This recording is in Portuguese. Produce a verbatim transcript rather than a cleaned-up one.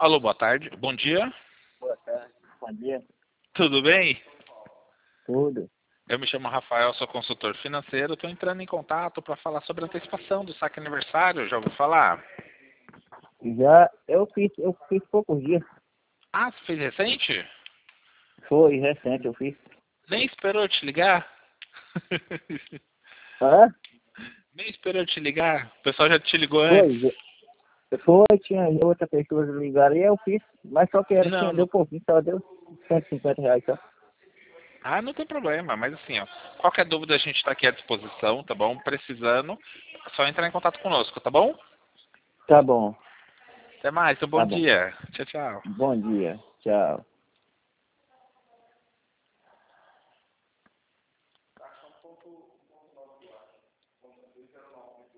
Alô, boa tarde. Bom dia. Boa tarde. Bom dia. Tudo bem? Tudo. Eu me chamo Rafael, sou consultor financeiro. Estou entrando em contato para falar sobre a antecipação do saque aniversário. Já ouviu falar? Já eu fiz, eu fiz poucos dias. Ah, você fez recente? Foi recente, eu fiz. Nem esperou te ligar? Ah, Nem esperou te ligar? O pessoal já te ligou antes? foi. Foi, tinha outra pessoa ligaram e eu fiz. Mas só que era, Não, tinha, deu não. pouquinho, só deu cento e cinquenta reais só. Ah, não tem problema. Mas assim, ó, qualquer dúvida a gente está aqui à disposição, tá bom? Precisando, é só entrar em contato conosco, tá bom? Tá bom, Até mais, um bom tá bom. dia. Tchau, tchau. Bom dia. Tchau.